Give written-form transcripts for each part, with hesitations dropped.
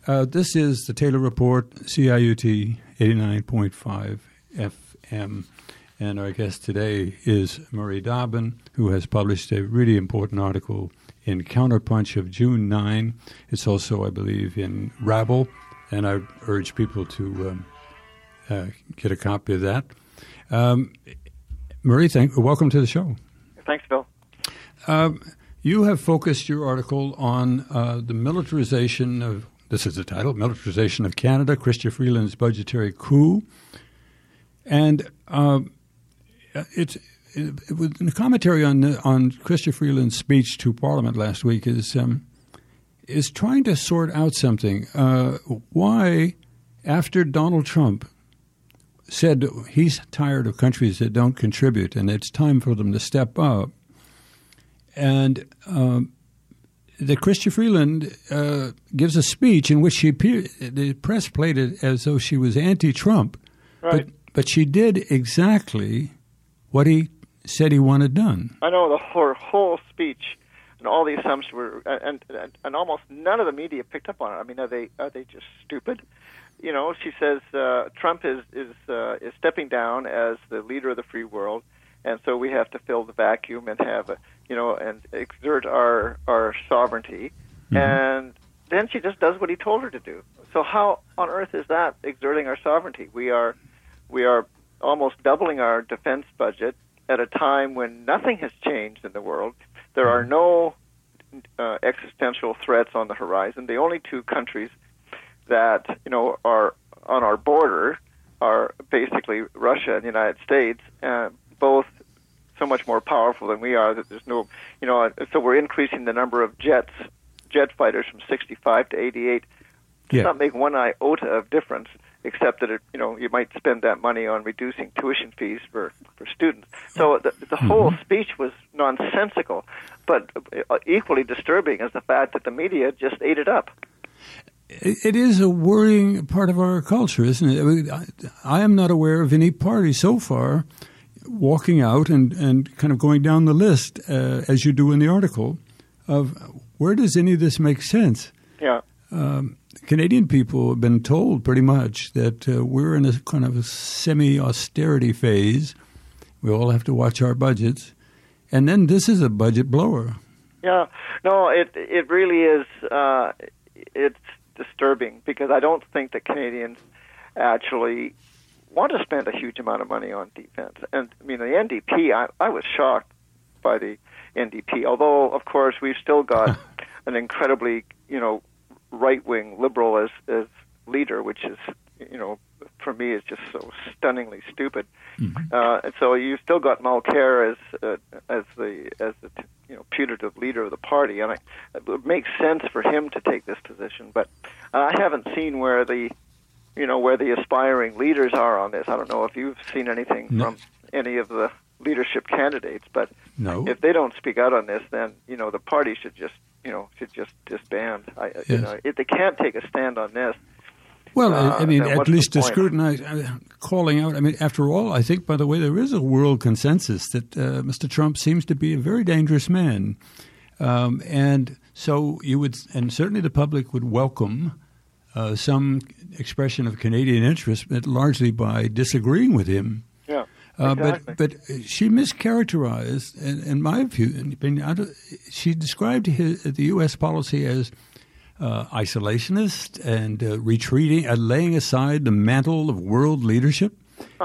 This is the Taylor Report, CIUT 89.5 FM. And our guest today is Murray Dobbin, who has published a really important article in Counterpunch of June 9. It's also, I believe, in Rabble, and I urge people to get a copy of that. Murray, welcome to the show. Thanks, Bill. You have focused your article on the militarization of, this is the title, Militarization of Canada, Chrystia Freeland's budgetary coup. And the commentary on Chrystia Freeland's speech to Parliament last week is trying to sort out something. Why, after Donald Trump said he's tired of countries that don't contribute and it's time for them to step up, and that Chrystia Freeland gives a speech in which the press played it as though she was anti-Trump, right. But she did exactly what he said he wanted done. I know her whole speech and all the assumptions were, and almost none of the media picked up on it. I mean, are they just stupid? You know, she says Trump is stepping down as the leader of the free world, and so we have to fill the vacuum and have and exert our sovereignty. Mm-hmm. And then she just does what he told her to do. So how on earth is that exerting our sovereignty? We are almost doubling our defense budget at a time when nothing has changed in the world. There are no existential threats on the horizon. The only two countries that are on our border are basically Russia and the United States, both so much more powerful than we are that there's no, so we're increasing the number of jet fighters from 65 to 88. Does not make one iota of difference, except that you might spend that money on reducing tuition fees for students. So the whole speech was nonsensical, but equally disturbing is the fact that the media just ate it up. It is a worrying part of our culture, isn't it? I mean, I am not aware of any party so far walking out and kind of going down the list, as you do in the article, of where does any of this make sense? Yeah. Canadian people have been told pretty much that we're in a kind of a semi-austerity phase. We all have to watch our budgets. And then this is a budget blower. Yeah. No, it really is. It's disturbing because I don't think that Canadians actually want to spend a huge amount of money on defense. And, I mean, the NDP, I was shocked by the NDP, although, of course, we've still got an incredibly, right-wing liberal as leader, which is, for me is just so stunningly stupid. Mm-hmm. And so you've still got Mulcair as the putative leader of the party, and it makes sense for him to take this position. But I haven't seen where the aspiring leaders are on this. I don't know if you've seen anything from any of the leadership candidates, but if they don't speak out on this, then the party should just disband. They can't take a stand on this. Well, I mean, at least to scrutinize, calling out. I mean, after all, I think, by the way, there is a world consensus that Mr. Trump seems to be a very dangerous man, and so you would, and certainly the public would welcome some expression of Canadian interest, but largely by disagreeing with him. Yeah. Exactly. But she mischaracterized, in my view, she described the U.S. policy as isolationist and retreating, laying aside the mantle of world leadership.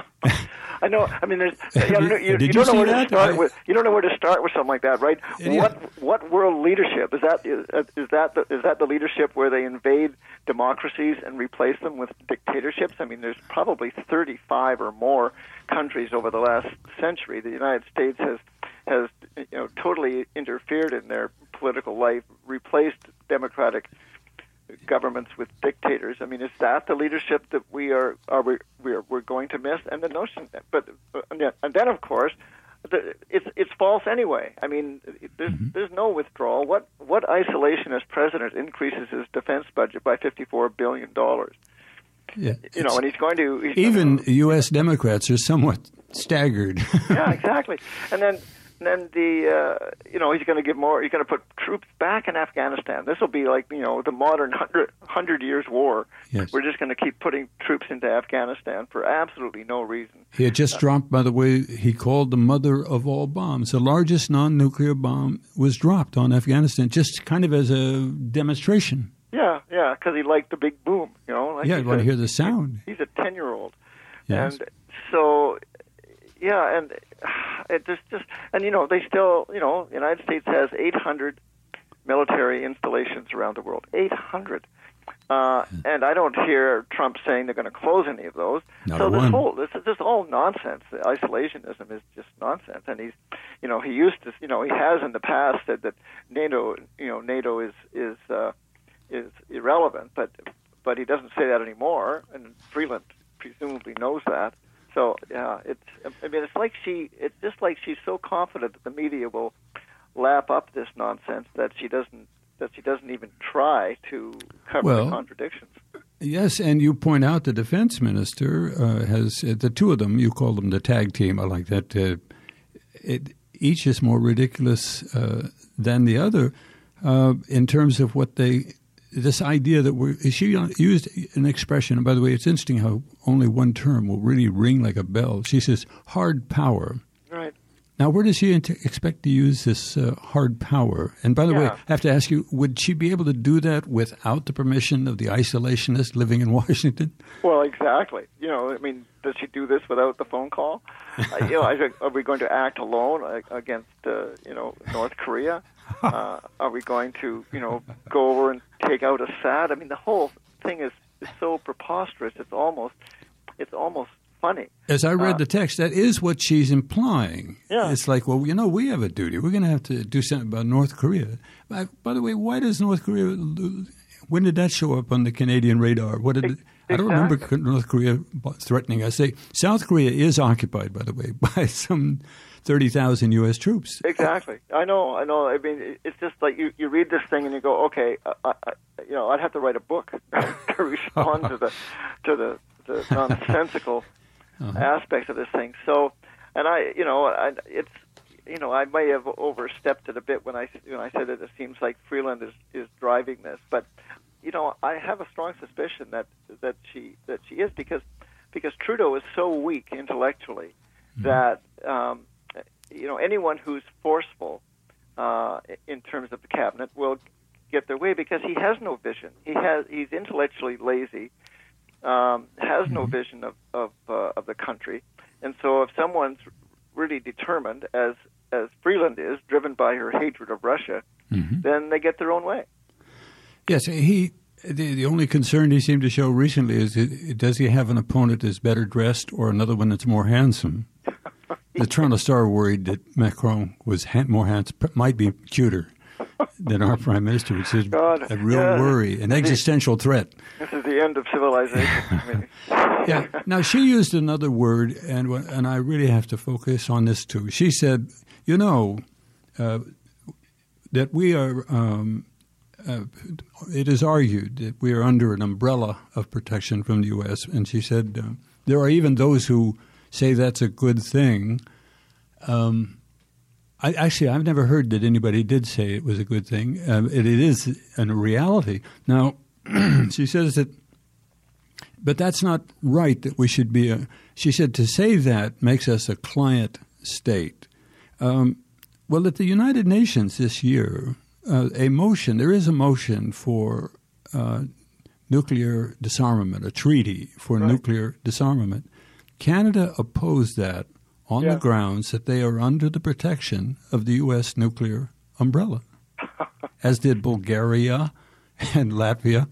I know. I mean, you don't know where to start with. You don't know where to start with something like that, right? Yeah. What world leadership is that? Is that the leadership where they invade democracies and replace them with dictatorships? I mean, there's probably 35 or more countries over the last century. The United States has totally interfered in their political life, replaced democratic governments with dictators. I mean, is that the leadership that we're going to miss? And the notion, and then of course, it's false anyway. I mean, there's no withdrawal. What isolationist president increases his defense budget by $54 billion? Yeah, and he's going to even U.S. Democrats are somewhat staggered. Yeah, exactly. And then then he's going to give more. He's going to put troops back in Afghanistan. This will be like the modern 100 years war. Yes. We're just going to keep putting troops into Afghanistan for absolutely no reason. He had just dropped, by the way, he called the mother of all bombs. The largest non-nuclear bomb was dropped on Afghanistan, just kind of as a demonstration. Yeah, because he liked the big boom. Like I want to hear the sound. He's a 10-year-old, yes. And so. Yeah, and it just they still, the United States has 800 military installations around the world. 800. And I don't hear Trump saying they're going to close any of those. So this is just all nonsense. The isolationism is just nonsense. And he's, he used to, he has in the past said that NATO is irrelevant, but he doesn't say that anymore. And Freeland presumably knows that. So yeah, it's just like she's so confident that the media will lap up this nonsense that she doesn't even try to cover the contradictions. Yes, and you point out the defense minister has the two of them. You call them the tag team. I like that. Each is more ridiculous than the other in terms of what they. This idea that she used an expression, and by the way, it's interesting how only one term will really ring like a bell. She says hard power. Right. Now, where does she expect to use this hard power? And by the way, I have to ask you, would she be able to do that without the permission of the isolationist living in Washington? Well, exactly. Does she do this without the phone call? Are we going to act alone against, North Korea? Are we going to, go over and take out Assad? I mean, the whole thing is so preposterous. It's almost funny. As I read the text, that is what she's implying. Yeah. It's like, well, we have a duty. We're going to have to do something about North Korea. By the way, why does North Korea? When did that show up on the Canadian radar? I don't remember North Korea threatening us. South Korea is occupied, by the way, by some 30,000 U.S. troops. Exactly. I know. I mean, it's just like you read this thing and you go, okay, I'd have to write a book to respond to the nonsensical aspects of this thing. So, and I may have overstepped it a bit when I said that it seems like Freeland is driving this, but I have a strong suspicion that she is because Trudeau is so weak intellectually that anyone who's forceful in terms of the cabinet will get their way because he has no vision. He's intellectually lazy, has no vision of the country, and so if someone's really determined, as Freeland is, driven by her hatred of Russia, then they get their own way. Yes, the only concern he seemed to show recently is does he have an opponent that's better dressed or another one that's more handsome? The Toronto Star worried that Macron was more handsome, might be cuter than our Prime Minister, which is a real worry, an existential threat. This is the end of civilization. Yeah. Now, she used another word, and I really have to focus on this too. She said, that we are... it is argued that we are under an umbrella of protection from the U.S., and she said there are even those who say that's a good thing. I've never heard that anybody did say it was a good thing. It is a reality. Now, she says that, but that's not right that we should be she said to say that makes us a client state. Well, at the United Nations this year, there is a motion for nuclear disarmament, a treaty for nuclear disarmament. Canada opposed that on the grounds that they are under the protection of the U.S. nuclear umbrella, as did Bulgaria and Latvia.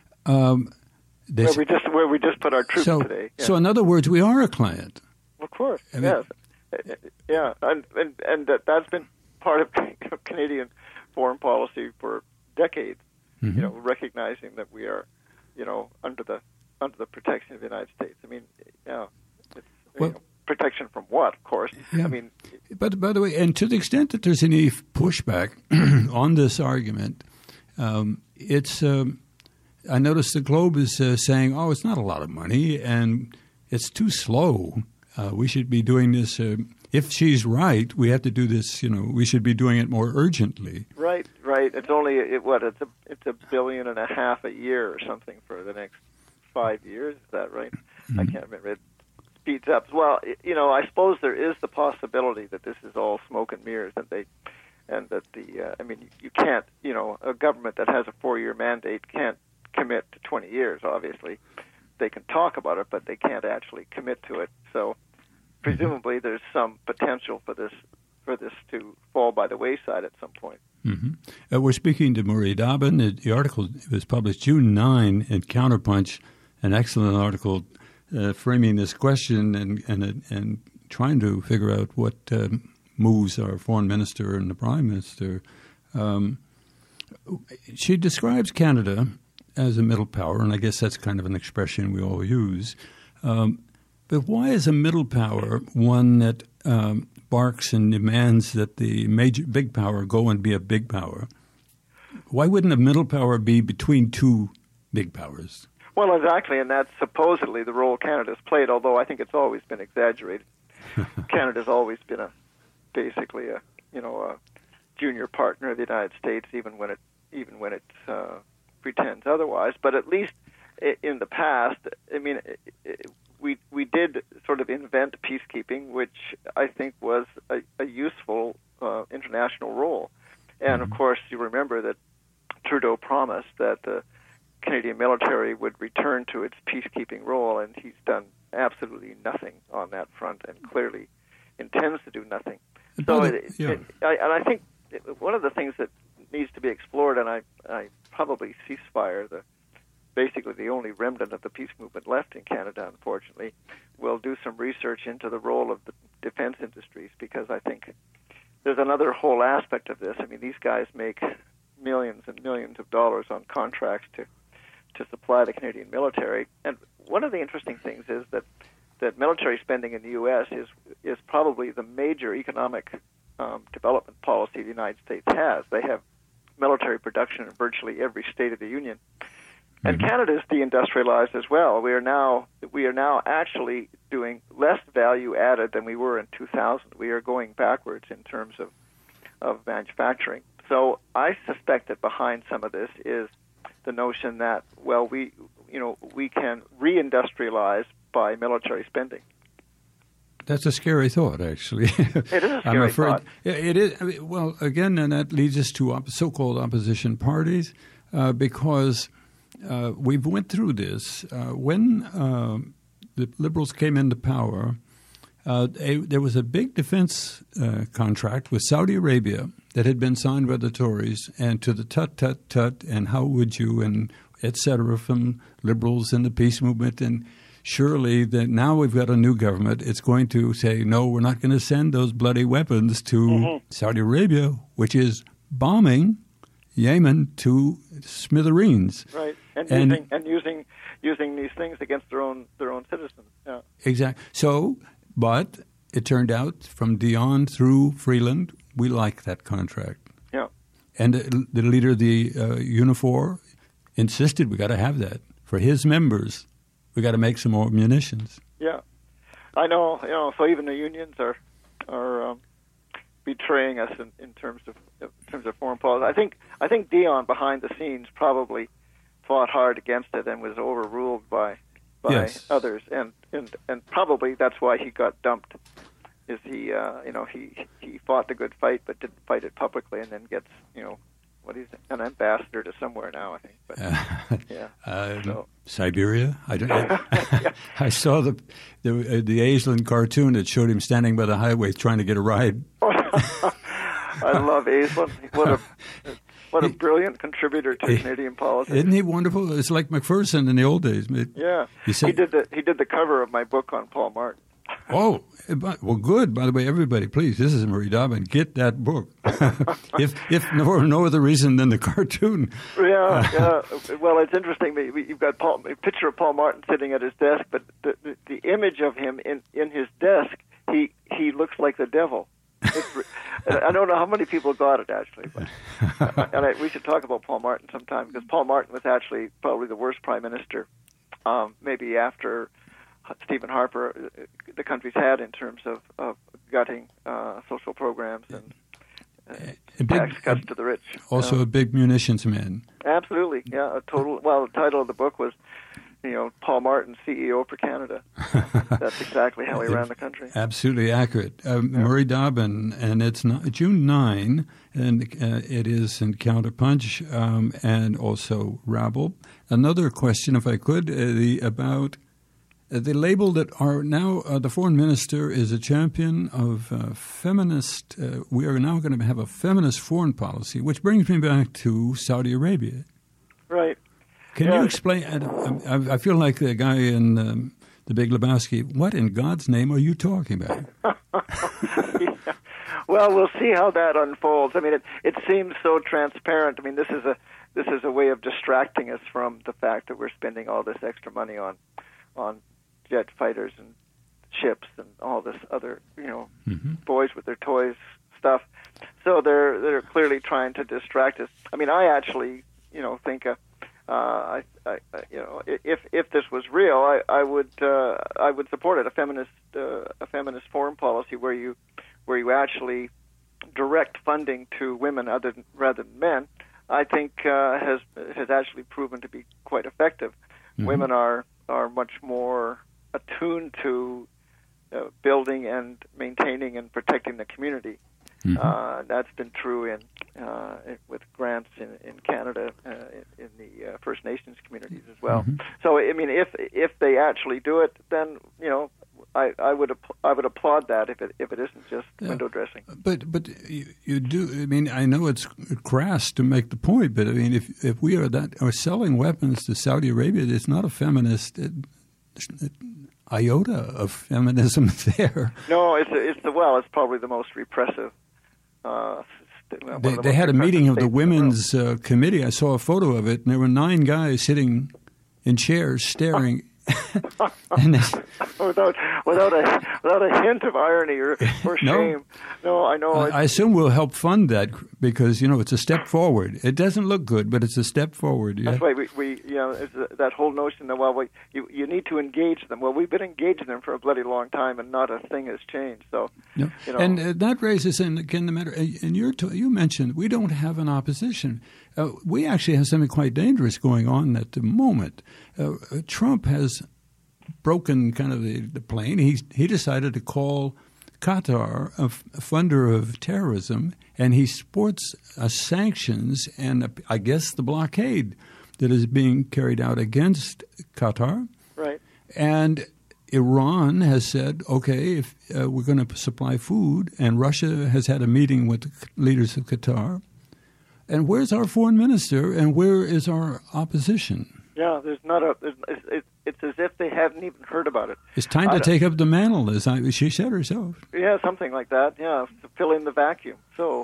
Where we just put our troops today. Yeah. So in other words, we are a client. Of course, yes. Yeah, and that's been part of Canadian foreign policy for decades, recognizing that we are, under the protection of the United States. I mean, protection from what, of course? Yeah. I mean, but by the way, and to the extent that there's any pushback on this argument, it's. I noticed the Globe is saying, it's not a lot of money and it's too slow. We should be doing this if she's right, we have to do this. We should be doing it more urgently. Right. It's only it's $1.5 billion a year or something for the next 5 years. Is that right? Mm-hmm. I can't remember. It speeds up. Well, I suppose there is the possibility that this is all smoke and mirrors, you can't. A government that has a 4-year mandate can't commit to 20 years. Obviously, they can talk about it, but they can't actually commit to it. So, presumably, there's some potential for this to fall by the wayside at some point. Mm-hmm. We're speaking to Murray Dobbin. The article was published June 9 in Counterpunch, an excellent article framing this question and trying to figure out what moves our foreign minister and the prime minister. She describes Canada as a middle power, and I guess that's kind of an expression we all use. But why is a middle power one that barks and demands that the big power go and be a big power? Why wouldn't a middle power be between two big powers? Well, exactly, and that's supposedly the role Canada's played, although I think it's always been exaggerated. Canada's always been basically a junior partner of the United States, even when it pretends otherwise. But at least in the past, we did sort of invent peacekeeping, which I think was a useful international role. And, of course, you remember that Trudeau promised that the Canadian military would return to its peacekeeping role, and he's done absolutely nothing on that front and clearly intends to do nothing. So I think one of the things that needs to be explored, and I probably ceasefire, basically the only remnant of the peace movement left in Canada, unfortunately, will do some research into the role of the defense industries, because I think there's another whole aspect of this. These guys make millions and millions of dollars on contracts to supply the Canadian military. And one of the interesting things is that military spending in the U.S. is probably the major economic development policy the United States has. They have military production in virtually every state of the Union. And Canada is deindustrialized as well. We are now actually doing less value added than we were in 2000. We are going backwards in terms of manufacturing. So I suspect that behind some of this is the notion that we can reindustrialize by military spending. That's a scary thought, actually. It is a scary thought. It is. Again, and that leads us to so-called opposition parties, because we went through this. When the Liberals came into power, there was a big defense contract with Saudi Arabia that had been signed by the Tories, and to the tut, and how would you, and et cetera, from Liberals and the peace movement. And surely that now we've got a new government, it's going to say, no, we're not going to send those bloody weapons to Saudi Arabia, which is bombing Yemen to smithereens. Right, and using these things against their own citizens. Yeah. Exactly. So, but it turned out from Dion through Freeland, we like that contract. Yeah. And the leader of the Unifor insisted we got to have that for his members. We got to make some more munitions. Yeah, I know. So even the unions are betraying us in terms of foreign policy. I think Dion behind the scenes probably fought hard against it and was overruled by others, and probably that's why he got dumped. Is he fought the good fight but didn't fight it publicly, and then gets an ambassador to somewhere now, I think. But Siberia. I don't. I saw the Aislinn cartoon that showed him standing by the highway trying to get a ride. I love Aislinn. What a brilliant contributor to Canadian politics. Isn't he wonderful? It's like McPherson in the old days. Yeah, he did the cover of my book on Paul Martin. Oh, well, good. By the way, everybody, please, this is Murray Dobbin. Get that book. if for no other reason than the cartoon. Yeah. Well, it's interesting. You've got a picture of Paul Martin sitting at his desk, but the image of him in his desk, he looks like the devil. I don't know how many people got it, actually. But, we should talk about Paul Martin sometime, because Paul Martin was actually probably the worst prime minister, maybe after Stephen Harper, the country's had in terms of gutting social programs and tax cuts to the rich. Also a big munitions man. Absolutely, yeah. The title of the book was, Paul Martin, CEO for Canada. That's exactly how he ran the country. Absolutely accurate. Murray Dobbin, and it's June 9, and it is in Counterpunch and also Rabble. Another question, if I could, about the label that are now the foreign minister is a champion of feminist. We are now going to have a feminist foreign policy, which brings me back to Saudi Arabia. Right. Can you explain? I feel like the guy in The Big Lebowski. What in God's name are you talking about? Yeah. Well, we'll see how that unfolds. I mean, it seems so transparent. I mean, this is a way of distracting us from the fact that we're spending all this extra money on jet fighters and ships and all this other, boys with their toys stuff. So they're clearly trying to distract us. I mean, I actually, think if this was real, I would support it. A feminist foreign policy where you actually direct funding to women rather than men, I think has actually proven to be quite effective. Mm-hmm. Women are much more attuned to building and maintaining and protecting the community. Mm-hmm. That's been true with grants in Canada in the First Nations communities as well. Mm-hmm. So I mean, if they actually do it, then I would applaud that if it isn't just window dressing. But you do. I mean, I know it's crass to make the point, but I mean, if we are selling weapons to Saudi Arabia, it's not a feminist iota of feminism there. No, it's probably the most repressive. They had a meeting of the women's committee. I saw a photo of it, and there were 9 guys sitting in chairs staring. And without a hint of irony or shame. No, I know. I assume we'll help fund that because it's a step forward. It doesn't look good, but it's a step forward. Yeah? That's why we that whole notion that you need to engage them. Well, we've been engaging them for a bloody long time, and not a thing has changed. So, and that raises again the matter. And you mentioned we don't have an opposition. We actually have something quite dangerous going on at the moment. Trump has broken kind of the plane. He decided to call Qatar a funder of terrorism, and he sports sanctions and I guess the blockade that is being carried out against Qatar. Right. And Iran has said, okay, if we're going to supply food, and Russia has had a meeting with the leaders of Qatar. And where's our foreign minister, and where is our opposition? Yeah, it's as if they haven't even heard about it. It's time to take up the mantle, as she said herself. Yeah, something like that. Yeah, to fill in the vacuum. So,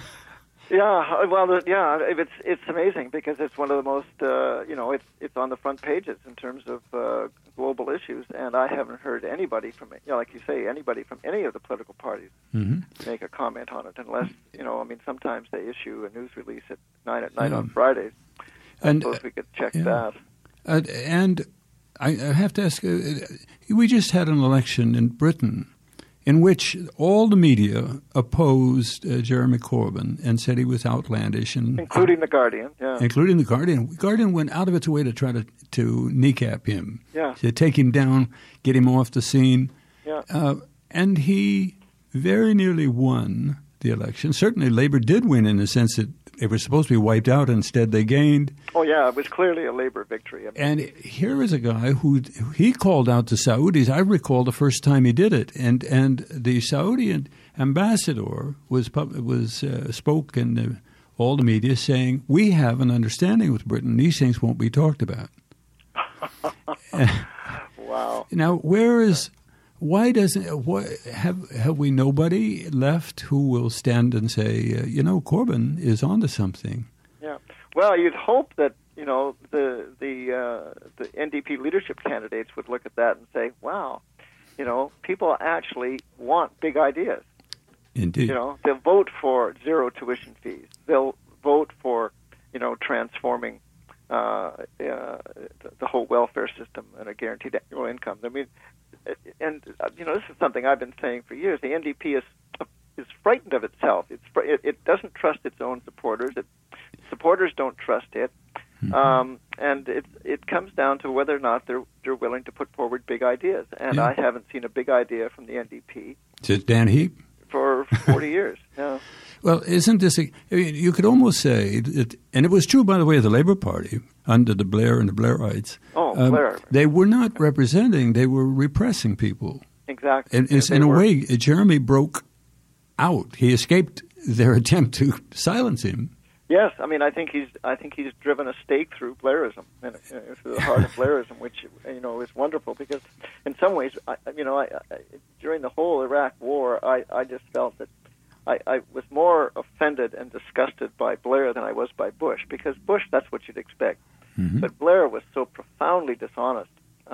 it's amazing because it's one of the most, it's on the front pages in terms of global issues, and I haven't heard anybody from, like you say, anybody from any of the political parties make a comment on it, unless, sometimes they issue a news release at 9 at night on Fridays. I suppose we could check that. And I have to ask, we just had an election in Britain in which all the media opposed Jeremy Corbyn and said he was outlandish. Including The Guardian, yeah. Including The Guardian. The Guardian went out of its way to try to kneecap him. Yeah. To take him down, get him off the scene. Yeah. And he very nearly won the election. Certainly Labour did win in the sense that they were supposed to be wiped out. Instead, they gained. Oh, yeah. It was clearly a Labour victory. And here is a guy who he called out the Saudis. I recall the first time he did it. And the Saudi ambassador spoke in all the media saying, we have an understanding with Britain. These things won't be talked about. Wow. Now, why have we nobody left who will stand and say, Corbyn is onto something? Yeah. Well, you'd hope that the NDP leadership candidates would look at that and say, "Wow, people actually want big ideas." Indeed. They'll vote for zero tuition fees. They'll vote for transforming the whole welfare system and a guaranteed annual income. I mean, and this is something I've been saying for years. The NDP is frightened of itself. It doesn't trust its own supporters. Supporters don't trust it. And it comes down to whether or not they're willing to put forward big ideas. And I haven't seen a big idea from the NDP. Is it Dan Heap? For 40 years. No. Well, isn't this? You could almost say, and it was true, by the way, of the Labour Party under the Blair and the Blairites. Oh, Blair. They were not representing; they were repressing people. Exactly. And in a way, Jeremy broke out. He escaped their attempt to silence him. Yes, I mean, I think he's driven a stake through Blairism, and through the heart of Blairism, which is wonderful because, in some ways, during the whole Iraq War, I just felt that I was more offended and disgusted by Blair than I was by Bush, because Bush, that's what you'd expect, but Blair was so profoundly dishonest.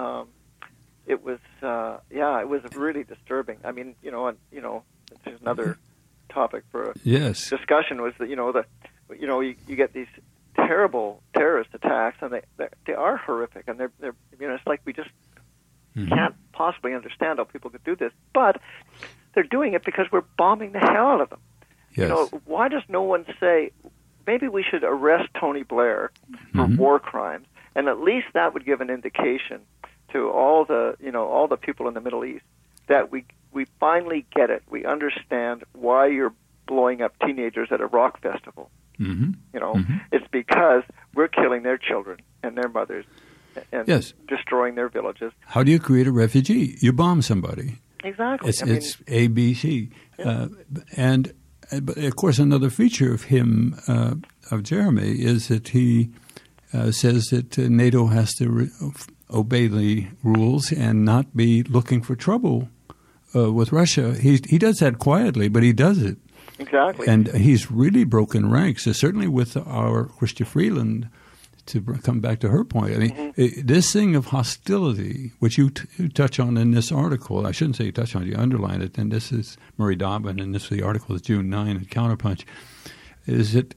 It was really disturbing. I mean, there's another topic for a discussion was that you get these terrible terrorist attacks, and they are horrific, and they're it's like we just can't possibly understand how people could do this, but they're doing it because we're bombing the hell out of them. Yes. Why does no one say maybe we should arrest Tony Blair for war crimes, and at least that would give an indication to all the people in the Middle East that we finally get it. We understand why you're blowing up teenagers at a rock festival. It's because we're killing their children and their mothers and destroying their villages. How do you create a refugee? You bomb somebody. Exactly. It's A, B, C. Yeah. And of course, another feature of him, of Jeremy, is that he says that NATO has to obey the rules and not be looking for trouble with Russia. He does that quietly, but he does it. Exactly. And he's really broken ranks, certainly with our Chrystia Freeland, to come back to her point. I mean, this thing of hostility, which you touch on in this article, I shouldn't say you touch on it, you underline it, and this is Murray Dobbin, and this is the article is June 9 at Counterpunch, is that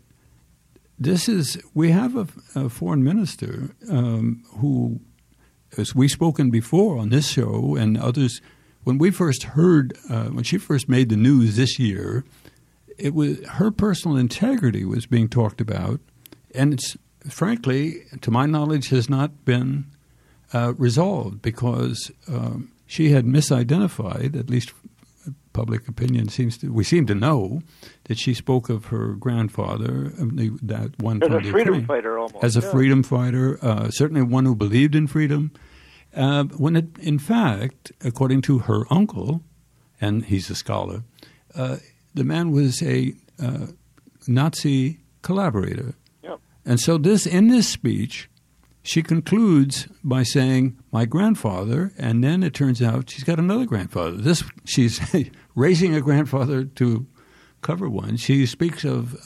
we have a foreign minister who, as we've spoken before on this show and others, when we first heard, when she first made the news this year, it was her personal integrity was being talked about, and it's frankly, to my knowledge, has not been resolved because she had misidentified. At least public opinion we seem to know that she spoke of her grandfather, that one as a freedom fighter, almost as a freedom fighter, certainly one who believed in freedom. When it, in fact, according to her uncle, and he's a scholar, the man was a Nazi collaborator. Yep. And so in this speech, she concludes by saying, my grandfather, and then it turns out she's got another grandfather. She's raising a grandfather to cover one. She speaks of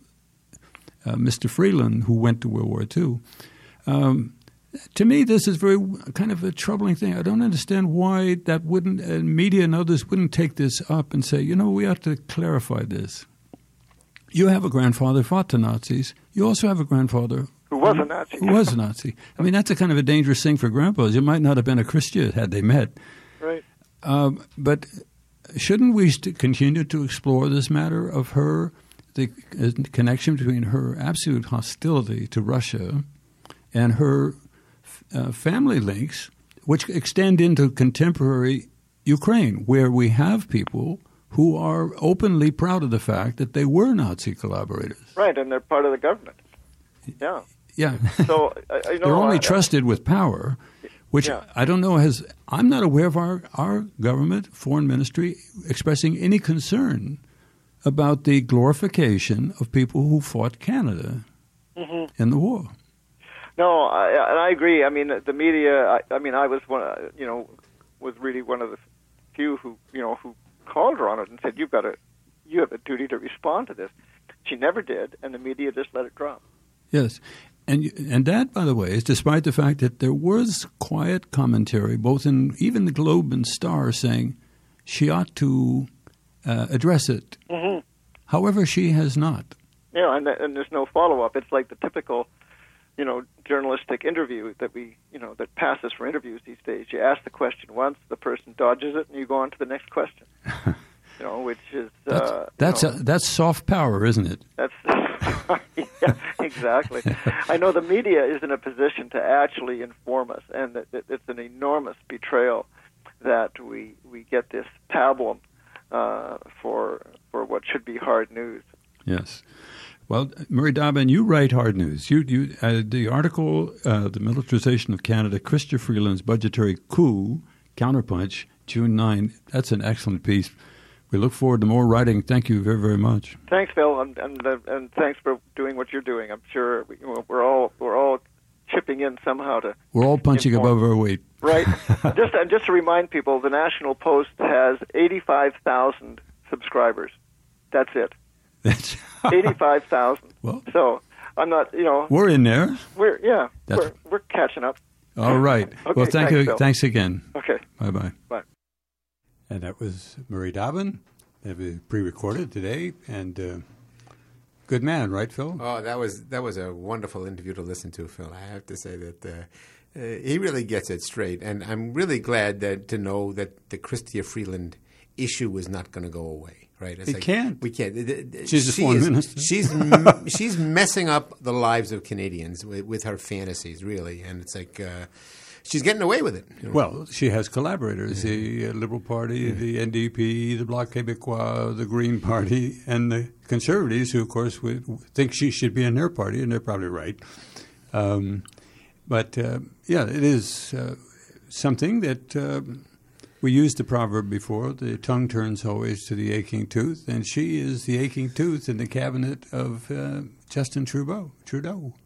Mr. Freeland, who went to World War II. To me, this is very kind of a troubling thing. I don't understand why that media and others wouldn't take this up and say, we have to clarify this. You have a grandfather who fought the Nazis. You also have a grandfather who was a Nazi. Who was a Nazi. I mean, that's a kind of a dangerous thing for grandpas. You might not have been a Christian had they met. Right. But shouldn't we continue to explore this matter of the connection between her absolute hostility to Russia and her family links, which extend into contemporary Ukraine, where we have people who are openly proud of the fact that they were Nazi collaborators. Right, and they're part of the government. Yeah. Yeah. So they're only trusted with power, which I don't know I'm not aware of our government, foreign ministry, expressing any concern about the glorification of people who fought Canada in the war. No, I agree. I mean, the media. I was was really one of the few who called her on it and said, you have a duty to respond to this. She never did, and the media just let it drop. Yes, and that, by the way, is despite the fact that there was quiet commentary, both in even the Globe and Star, saying she ought to address it. Mm-hmm. However, she has not. Yeah, and there's no follow-up. It's like the typical, journalistic interview that that passes for interviews these days. You ask the question once, the person dodges it, and you go on to the next question. Which is that's soft power, isn't it? That's yeah, exactly. I know the media is in a position to actually inform us, and that it's an enormous betrayal that we get this pablum for what should be hard news. Yes. Well, Murray Dobbin, you write hard news. You the article, The Militarization of Canada, Chrystia Freeland's Budgetary Coup, Counterpunch, June 9. That's an excellent piece. We look forward to more writing. Thank you very, very much. Thanks, Phil, and thanks for doing what you're doing. I'm sure we're all chipping in somehow to. We're all punching above our weight, right? Just to remind people, the National Post has 85,000 subscribers. That's it. That's 85,000. Well, so I'm not. We're in there. We're catching up. All right. Okay, well, thank you. Phil. Thanks again. Okay. Bye. Bye. And that was Murray Dobbin. That was pre-recorded today, and good man, right, Phil? Oh, that was a wonderful interview to listen to, Phil. I have to say that he really gets it straight, and I'm really glad to know that the Chrystia Freeland issue is not going to go away. Right? It can't. We can't. She's a foreign minister. She's messing up the lives of Canadians with her fantasies, really, and it's like. She's getting away with it. Well, she has collaborators, the Liberal Party, the NDP, the Bloc Québécois, the Green Party, and the Conservatives, who, of course, think she should be in their party, and they're probably right. But it is something that we used the proverb before, the tongue turns always to the aching tooth, and she is the aching tooth in the cabinet of Justin Trudeau.